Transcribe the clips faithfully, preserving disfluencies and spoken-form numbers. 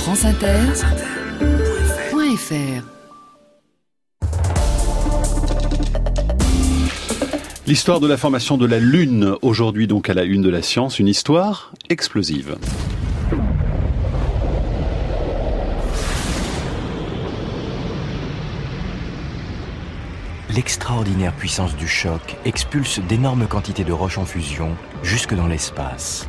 France Inter point F R. L'histoire de la formation de la Lune, aujourd'hui donc à la une de la science, une histoire explosive. L'extraordinaire puissance du choc expulse d'énormes quantités de roches en fusion jusque dans l'espace.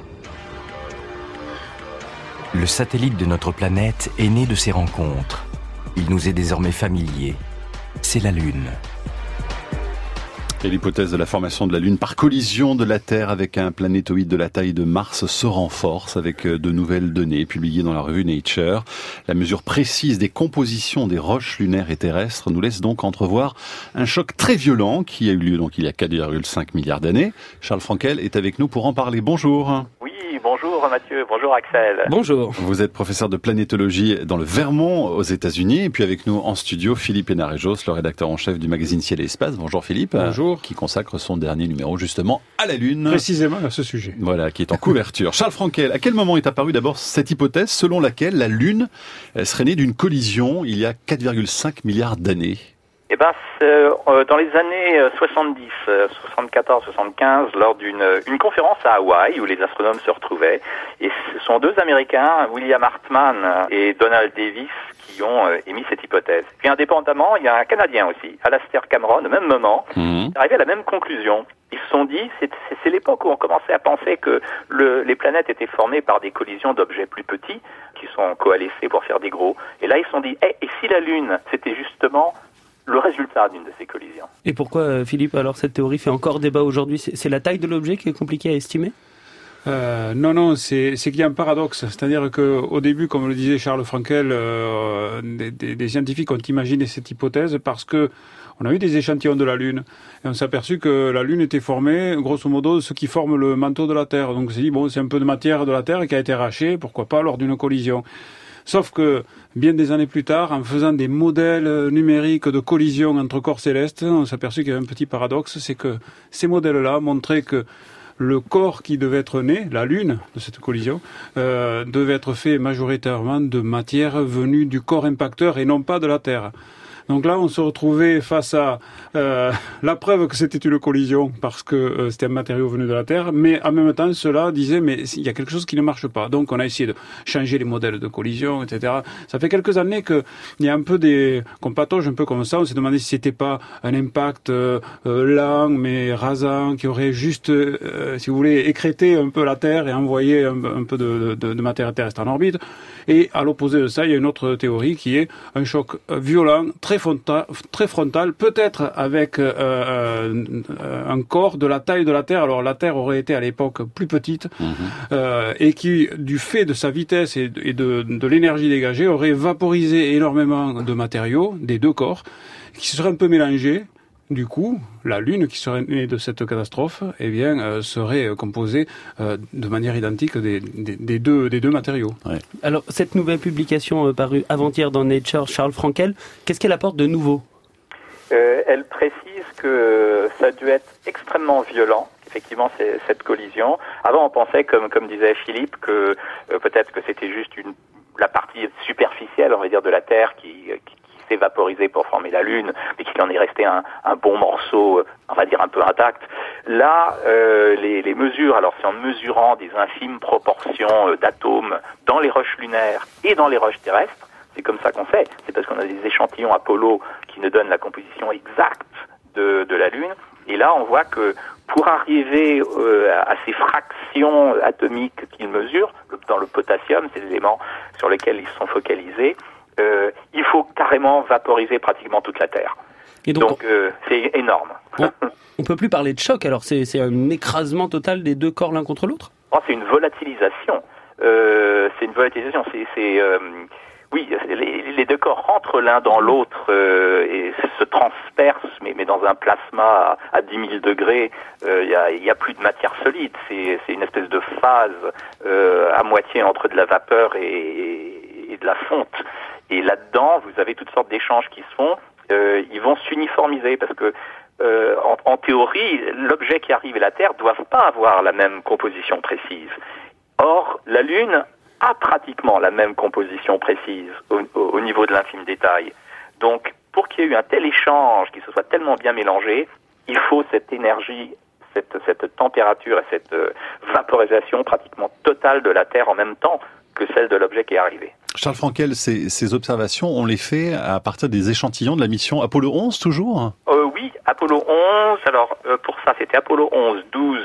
Le satellite de notre planète est né de ces rencontres. Il nous est désormais familier. C'est la Lune. Et l'hypothèse de la formation de la Lune par collision de la Terre avec un planétoïde de la taille de Mars se renforce avec de nouvelles données publiées dans la revue Nature. La mesure précise des compositions des roches lunaires et terrestres nous laisse donc entrevoir un choc très violent qui a eu lieu donc il y a quatre virgule cinq milliards d'années. Charles Frankel est avec nous pour en parler. Bonjour. Oui, bonjour Mathieu, bonjour Axel. Bonjour. Vous êtes professeur de planétologie dans le Vermont aux États-Unis et puis avec nous en studio Philippe Hénarejos, le rédacteur en chef du magazine Ciel et Espace. Bonjour Philippe. Bonjour. Qui consacre son dernier numéro justement à la Lune. Précisément à ce sujet. Voilà, qui est en couverture. Charles Frankel, à quel moment est apparue d'abord cette hypothèse selon laquelle la Lune serait née d'une collision il y a quatre virgule cinq milliards d'années? Eh ben, euh, dans les années soixante-dix, soixante-quatorze, soixante-quinze, lors d'une une conférence à Hawaï où les astronomes se retrouvaient, et ce sont deux Américains, William Hartmann et Donald Davis, qui ont euh, émis cette hypothèse. Puis indépendamment, il y a un Canadien aussi, Alastair Cameron, au même moment, mmh. est arrivé à la même conclusion. Ils se sont dit, c'est, c'est, c'est l'époque où on commençait à penser que le, les planètes étaient formées par des collisions d'objets plus petits, qui sont coalescés pour faire des gros. Et là, ils se sont dit, hey, et si la Lune, c'était justement le résultat d'une de ces collisions. Et pourquoi, Philippe, alors cette théorie fait encore débat aujourd'hui? C'est, c'est la taille de l'objet qui est compliquée à estimer? Euh, non, non, c'est, c'est qu'il y a un paradoxe. C'est-à-dire que, au début, comme le disait Charles Frankel, euh, des, des, des scientifiques ont imaginé cette hypothèse parce que on a eu des échantillons de la Lune et on s'est aperçu que la Lune était formée, grosso modo, de ce qui forme le manteau de la Terre. Donc, on s'est dit, bon, c'est un peu de matière de la Terre qui a été arrachée, pourquoi pas, lors d'une collision. Sauf que, bien des années plus tard, en faisant des modèles numériques de collision entre corps célestes, on s'est aperçu qu'il y avait un petit paradoxe, c'est que ces modèles-là montraient que le corps qui devait être né, la Lune de cette collision, euh, devait être fait majoritairement de matière venue du corps impacteur et non pas de la Terre. Donc là, on se retrouvait face à euh, la preuve que c'était une collision parce que euh, c'était un matériau venu de la Terre, mais en même temps, cela disait mais il y a quelque chose qui ne marche pas. Donc on a essayé de changer les modèles de collision, et cetera. Ça fait quelques années que il y a un peu des qu'on patauge un peu comme ça. On s'est demandé si c'était pas un impact euh, lent mais rasant qui aurait juste, euh, si vous voulez, écrété un peu la Terre et envoyé un, un peu de, de, de matière terrestre en orbite. Et à l'opposé de ça, il y a une autre théorie qui est un choc violent, très frontal, très frontal, peut-être avec euh, euh, un corps de la taille de la Terre. Alors la Terre aurait été à l'époque plus petite mmh. euh, et qui, du fait de sa vitesse et de, et de, de l'énergie dégagée, aurait vaporisé énormément de matériaux des deux corps qui se seraient un peu mélangés. Du coup, la Lune qui serait née de cette catastrophe, eh bien, euh, serait composée euh, de manière identique des, des, des, deux, des deux matériaux. Ouais. Alors, cette nouvelle publication euh, parue avant-hier dans Nature, Charles Frankel, qu'est-ce qu'elle apporte de nouveau? euh, Elle précise que ça a dû être extrêmement violent. Effectivement, c'est cette collision. Avant, on pensait, comme comme disait Philippe, que euh, peut-être que c'était juste une la partie superficielle, on va dire, de la Terre qui, qui s'est vaporisé pour former la Lune, mais qu'il en est resté un, un bon morceau, on va dire un peu intact. Là, euh, les, les mesures, alors c'est en mesurant des infimes proportions euh, d'atomes dans les roches lunaires et dans les roches terrestres, c'est comme ça qu'on fait. C'est parce qu'on a des échantillons Apollo qui nous donnent la composition exacte de, de la Lune. Et là, on voit que pour arriver euh, à ces fractions atomiques qu'ils mesurent, dans le potassium, c'est l'élément sur lequel ils sont focalisés, Euh, il faut carrément vaporiser pratiquement toute la Terre. Et donc, donc euh, c'est énorme. On, on peut plus parler de choc, alors c'est, c'est un écrasement total des deux corps l'un contre l'autre? Oh, c'est une volatilisation. Euh, c'est une volatilisation. C'est, c'est euh, oui, les, les deux corps rentrent l'un dans l'autre euh, et se transpercent, mais, mais dans un plasma à, à dix mille degrés. Il euh, y, a, y a plus de matière solide. C'est, c'est une espèce de phase euh, à moitié entre de la vapeur et, et de la fonte. Et là-dedans, vous avez toutes sortes d'échanges qui se font. Euh, ils vont s'uniformiser parce que, euh, en, en théorie, l'objet qui arrive et la Terre doivent pas avoir la même composition précise. Or, la Lune a pratiquement la même composition précise au, au niveau de l'infime détail. Donc, pour qu'il y ait eu un tel échange, qu'il se soit tellement bien mélangé, il faut cette énergie, cette, cette température et cette euh, vaporisation pratiquement totale de la Terre en même temps que celle de l'objet qui est arrivé. Charles Frankel, ces, ces observations, on les fait à partir des échantillons de la mission Apollo onze, toujours ? euh, Oui, Apollo onze. Alors, euh, pour ça, c'était Apollo onze, douze,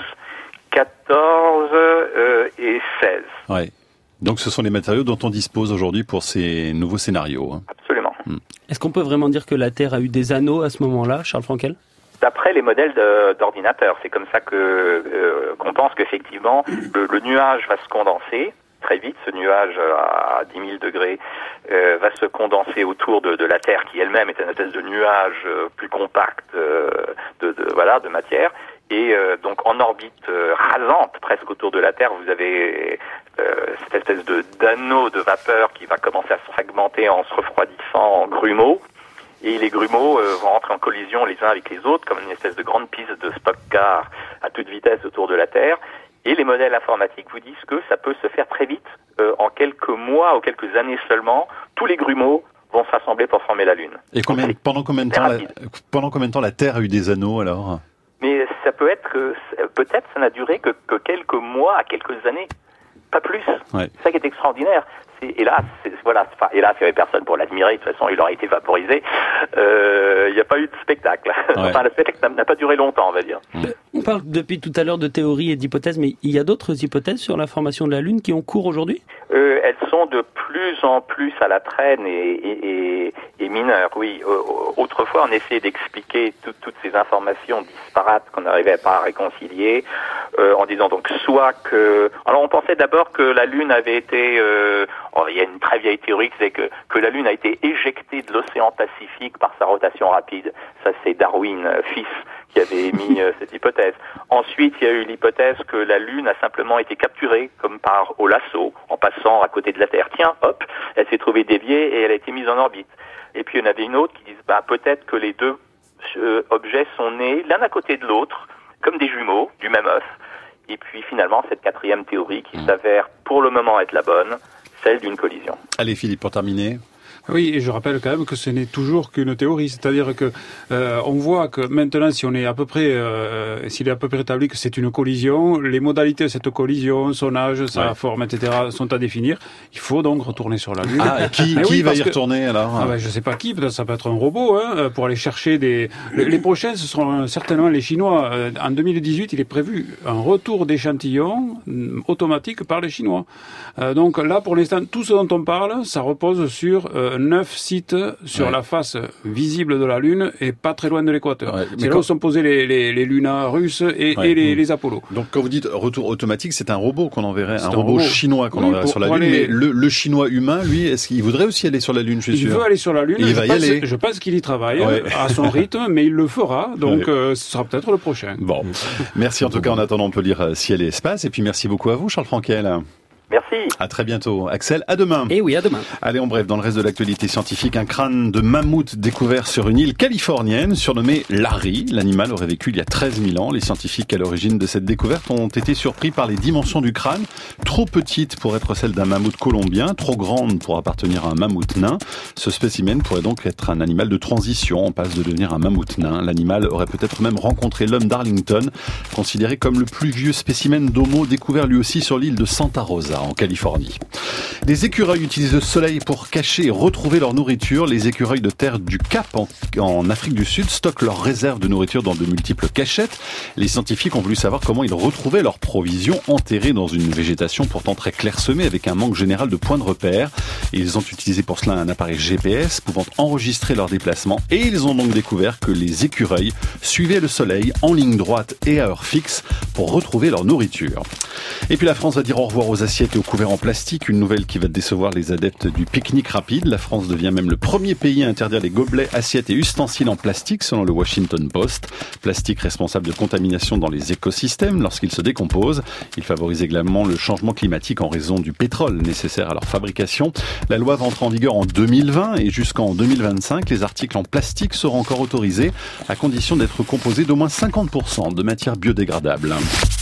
quatorze euh, et seize. Ouais. Donc, ce sont les matériaux dont on dispose aujourd'hui pour ces nouveaux scénarios. Hein. Absolument. Hmm. Est-ce qu'on peut vraiment dire que la Terre a eu des anneaux à ce moment-là, Charles Frankel ? D'après les modèles de, d'ordinateurs, c'est comme ça que euh, qu'on pense qu'effectivement, le, le nuage va se condenser très vite. Ce nuage à dix mille degrés euh, va se condenser autour de, de la Terre, qui elle-même est une espèce de nuage euh, plus compact euh, de, de voilà de matière. Et euh, donc en orbite euh, rasante, presque autour de la Terre, vous avez euh, cette espèce de d'anneau de vapeur qui va commencer à se fragmenter en se refroidissant en grumeaux. Et les grumeaux euh, vont rentrer en collision les uns avec les autres, comme une espèce de grande piste de stock-car à toute vitesse autour de la Terre. Et les modèles informatiques vous disent que ça peut se faire très vite, euh, en quelques mois ou quelques années seulement, tous les grumeaux vont se rassembler pour former la Lune. Et combien, Donc, pendant combien de temps la, pendant combien de temps la Terre a eu des anneaux alors ? Mais ça peut être que, peut-être ça n'a duré que, que quelques mois à quelques années, pas plus. Ouais. C'est ça qui est extraordinaire. C'est, hélas, c'est, voilà, enfin, hélas, il n'y avait personne pour l'admirer. De toute façon, il aurait été vaporisé. Euh, il n'y a pas eu de spectacle. Ouais. Enfin, le spectacle n'a, n'a pas duré longtemps, on va dire. On parle depuis tout à l'heure de théories et d'hypothèses, mais il y a d'autres hypothèses sur la formation de la Lune qui ont cours aujourd'hui ? euh, Elles sont de plus en plus à la traîne et, et, et, et mineures, oui. Euh, autrefois, on essayait d'expliquer tout, toutes ces informations disparates qu'on n'arrivait pas à réconcilier, euh, en disant donc soit que... Alors, on pensait d'abord que la Lune avait été... Euh, oh, il y a une très vieille théorie qui c'est que, que la Lune a été éjectée de l'océan Pacifique par sa rotation rapide. Ça, c'est Darwin, fils, qui avait émis euh, cette hypothèse. Ensuite, il y a eu l'hypothèse que la Lune a simplement été capturée, comme par au lasso, en passant à côté de la Terre. Tiens, hop, elle s'est trouvée déviée et elle a été mise en orbite. Et puis, il y en avait une autre qui dit, bah, peut-être que les deux euh, objets sont nés l'un à côté de l'autre, comme des jumeaux, du même œuf. Et puis, finalement, cette quatrième théorie qui s'avère, pour le moment, être la bonne, celle d'une collision. Allez, Philippe, pour terminer. Oui, et je rappelle quand même que ce n'est toujours qu'une théorie, c'est-à-dire que euh, on voit que maintenant, si on est à peu près, euh, s'il est à peu près établi que c'est une collision, les modalités de cette collision, son âge, sa ouais. forme, et cetera, sont à définir. Il faut donc retourner sur la Lune. Ah, et qui, qui oui, va y retourner alors ? Ah ben, je sais pas qui, peut-être ça peut être un robot, hein, pour aller chercher des. Les, les prochains, ce seront certainement les Chinois. En deux mille dix-huit, il est prévu un retour d'échantillons automatique par les Chinois. Euh, donc là, pour l'instant, tout ce dont on parle, ça repose sur euh, neuf sites sur ouais. la face visible de la Lune et pas très loin de l'équateur. Ouais, c'est là quand... où sont posés les, les, les Luna russes et, ouais. et les, les Apollo. Donc quand vous dites retour automatique, c'est un robot qu'on enverrait, un, un robot, robot chinois qu'on oui, enverrait sur la Lune. Aller... Mais le, le chinois humain, lui, est-ce qu'il voudrait aussi aller sur la Lune, je suis il sûr. veut aller sur la Lune. Et il va pense, y aller. Je pense qu'il y travaille ouais. à son rythme, mais il le fera. Donc ouais. euh, ce sera peut-être le prochain. Bon, merci en tout cas. En attendant, on peut lire Ciel et Espace. Et puis merci beaucoup à vous, Charles Frankel. Merci. À très bientôt. Axel, à demain. Et oui, à demain. Allez, en bref, dans le reste de l'actualité scientifique, un crâne de mammouth découvert sur une île californienne, surnommé Larry. L'animal aurait vécu il y a treize mille ans. Les scientifiques à l'origine de cette découverte ont été surpris par les dimensions du crâne, trop petites pour être celles d'un mammouth colombien, trop grandes pour appartenir à un mammouth nain. Ce spécimen pourrait donc être un animal de transition, en passe de devenir un mammouth nain. L'animal aurait peut-être même rencontré l'homme d'Arlington, considéré comme le plus vieux spécimen d'homo découvert lui aussi sur l'île de Santa Rosa, en Californie. Les écureuils utilisent le soleil pour cacher et retrouver leur nourriture. Les écureuils de terre du Cap en, en Afrique du Sud stockent leurs réserves de nourriture dans de multiples cachettes. Les scientifiques ont voulu savoir comment ils retrouvaient leurs provisions enterrées dans une végétation pourtant très clairsemée avec un manque général de points de repère. Et ils ont utilisé pour cela un appareil G P S pouvant enregistrer leurs déplacements et ils ont donc découvert que les écureuils suivaient le soleil en ligne droite et à heure fixe pour retrouver leur nourriture. Et puis la France va dire au revoir aux assiettes et aux couverts en plastique, une nouvelle qui va décevoir les adeptes du pique-nique rapide. La France devient même le premier pays à interdire les gobelets, assiettes et ustensiles en plastique selon le Washington Post. Plastique responsable de contamination dans les écosystèmes lorsqu'il se décompose. Il favorise également le changement climatique en raison du pétrole nécessaire à leur fabrication. La loi va entrer en vigueur en deux mille vingt et jusqu'en deux mille vingt-cinq, les articles en plastique seront encore autorisés à condition d'être composés d'au moins cinquante pour cent de matières biodégradables.